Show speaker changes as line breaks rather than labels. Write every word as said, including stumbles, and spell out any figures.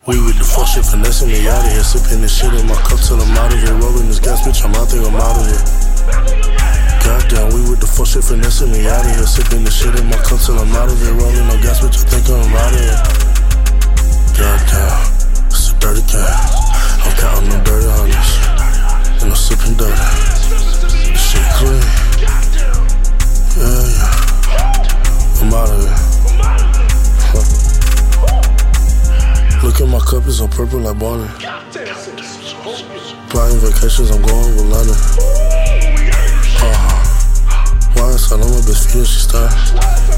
We with the fuck shit, finessing me out of here. Sipping this shit in my cup till I'm out of here. Rolling this gas, bitch, I'm out there, I'm out of here. Goddamn, we with the fuck shit, finessing me out of here. Sipping this shit in my cup till I'm out of here. Rolling no gas, bitch, I think I'm out of here. Goddamn, it's a dirty game. I'm counting them dirty hundreds, and I'm sipping dirty. This shit clean. Yeah, yeah. I'm out of here. Look at my cup, it's on purple like Barney. Flying vacations, I'm going with London. Uh, why is I know my bitch feel she started?